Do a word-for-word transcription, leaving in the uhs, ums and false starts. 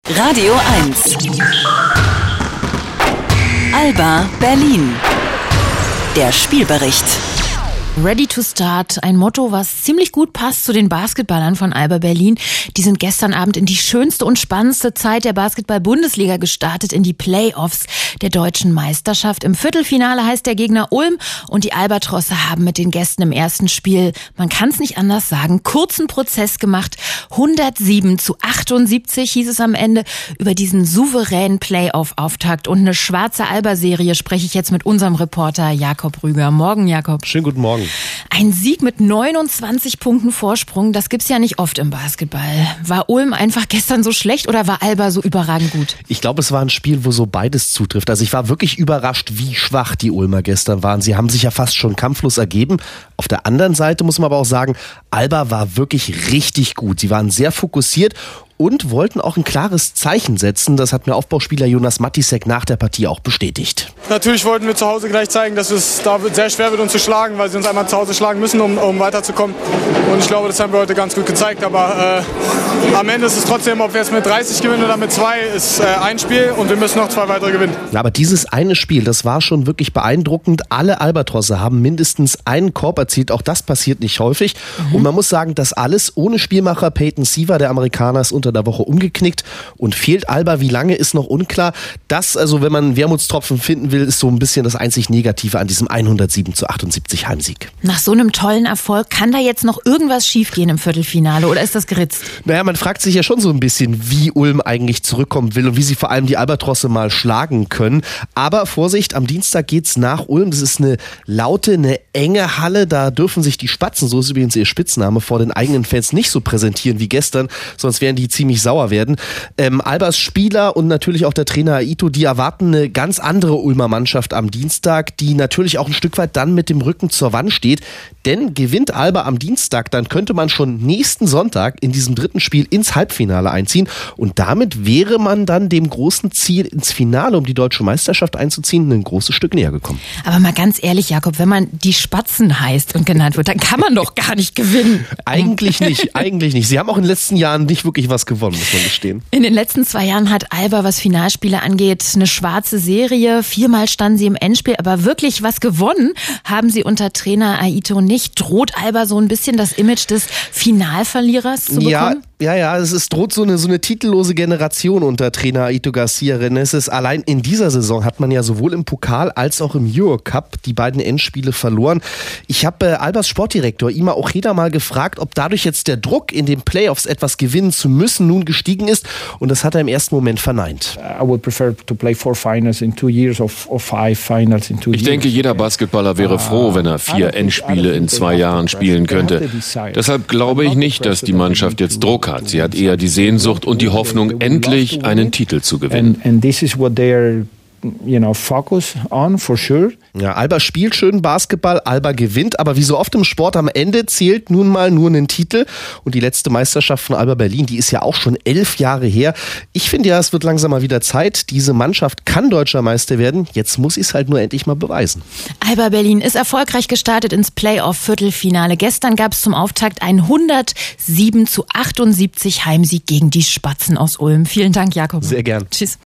Radio eins. Alba Berlin. Der Spielbericht. Ready to start, ein Motto, was ziemlich gut passt zu den Basketballern von Alba Berlin. Die sind gestern Abend in die schönste und spannendste Zeit der Basketball-Bundesliga gestartet, in die Playoffs der deutschen Meisterschaft. Im Viertelfinale heißt der Gegner Ulm und die Albatrosse haben mit den Gästen im ersten Spiel, man kann es nicht anders sagen, kurzen Prozess gemacht. hundertsieben zu achtundsiebzig hieß es am Ende. Über diesen souveränen Playoff-Auftakt und eine schwarze Alba-Serie spreche ich jetzt mit unserem Reporter Jakob Rüger. Morgen, Jakob. Schönen guten Morgen. Ein Sieg mit neunundzwanzig Punkten Vorsprung, das gibt's ja nicht oft im Basketball. War Ulm einfach gestern so schlecht oder war Alba so überragend gut? Ich glaube, es war ein Spiel, wo so beides zutrifft. Also ich war wirklich überrascht, wie schwach die Ulmer gestern waren. Sie haben sich ja fast schon kampflos ergeben. Auf der anderen Seite muss man aber auch sagen, Alba war wirklich richtig gut. Sie waren sehr fokussiert und wollten auch ein klares Zeichen setzen. Das hat mir Aufbauspieler Jonas Matisek nach der Partie auch bestätigt. Natürlich wollten wir zu Hause gleich zeigen, dass es da sehr schwer wird, uns zu schlagen, weil sie uns einmal zu Hause schlagen müssen, um, um weiterzukommen. Und ich glaube, das haben wir heute ganz gut gezeigt. Aber äh, am Ende ist es trotzdem, ob wir jetzt mit dreißig gewinnen oder mit zwei, ist äh, ein Spiel und wir müssen noch zwei weitere gewinnen. Ja, aber dieses eine Spiel, das war schon wirklich beeindruckend. Alle Albatrosse haben mindestens einen Korb erzielt. Auch das passiert nicht häufig. Mhm. Und man muss sagen, das alles ohne Spielmacher Peyton Siever, der Amerikaner, ist unter der Woche umgeknickt und fehlt Alba. Wie lange, ist noch unklar. Das, also wenn man einen Wermutstropfen finden will, ist so ein bisschen das einzig Negative an diesem hundertsieben zu achtundsiebzig Heimsieg. Nach so einem tollen Erfolg, kann da jetzt noch irgendwas schiefgehen im Viertelfinale oder ist das geritzt? Naja, man fragt sich ja schon so ein bisschen, wie Ulm eigentlich zurückkommen will und wie sie vor allem die Albatrosse mal schlagen können. Aber Vorsicht, am Dienstag geht's nach Ulm. Das ist eine laute, eine enge Halle. Da dürfen sich die Spatzen, so ist übrigens ihr Spitzname, vor den eigenen Fans nicht so präsentieren wie gestern, sonst wären die ziemlich sauer werden. Ähm, Albas Spieler und natürlich auch der Trainer Aito, die erwarten eine ganz andere Ulmer Mannschaft am Dienstag, die natürlich auch ein Stück weit dann mit dem Rücken zur Wand steht. Denn gewinnt Alba am Dienstag, dann könnte man schon nächsten Sonntag in diesem dritten Spiel ins Halbfinale einziehen. Und damit wäre man dann dem großen Ziel, ins Finale um die deutsche Meisterschaft einzuziehen, ein großes Stück näher gekommen. Aber mal ganz ehrlich, Jakob, wenn man die Spatzen heißt und genannt wird, dann kann man doch gar nicht gewinnen. Eigentlich nicht, eigentlich nicht. Sie haben auch in den letzten Jahren nicht wirklich was gewonnen, muss man gestehen. In den letzten zwei Jahren hat Alba, was Finalspiele angeht, eine schwarze Serie. Viermal standen sie im Endspiel, aber wirklich was gewonnen haben sie unter Trainer Aito nicht. Droht Alba so ein bisschen das Image des Finalverlierers zu bekommen? Ja. Ja, ja, es ist, droht so eine, so eine titellose Generation unter Trainer Aito Garcia Reneses. Allein in dieser Saison hat man ja sowohl im Pokal als auch im Eurocup die beiden Endspiele verloren. Ich habe äh, Albas Sportdirektor Ima Ojeda mal gefragt, ob dadurch jetzt der Druck in den Playoffs etwas gewinnen zu müssen nun gestiegen ist, und das hat er im ersten Moment verneint. Ich denke, jeder Basketballer wäre froh, wenn er vier Endspiele in zwei Jahren spielen könnte. Deshalb glaube ich nicht, dass die Mannschaft jetzt Druck hat. Sie hat eher die Sehnsucht und die Hoffnung, endlich einen Titel zu gewinnen. You know, focus on for sure. Ja, Alba spielt schön Basketball, Alba gewinnt, aber wie so oft im Sport am Ende zählt nun mal nur einen Titel, und die letzte Meisterschaft von Alba Berlin, die ist ja auch schon elf Jahre her. Ich finde ja, es wird langsam mal wieder Zeit. Diese Mannschaft kann deutscher Meister werden. Jetzt muss sie es halt nur endlich mal beweisen. Alba Berlin ist erfolgreich gestartet ins Playoff-Viertelfinale. Gestern gab es zum Auftakt einen hundertsieben zu achtundsiebzig Heimsieg gegen die Spatzen aus Ulm. Vielen Dank, Jakob. Sehr gern. Tschüss.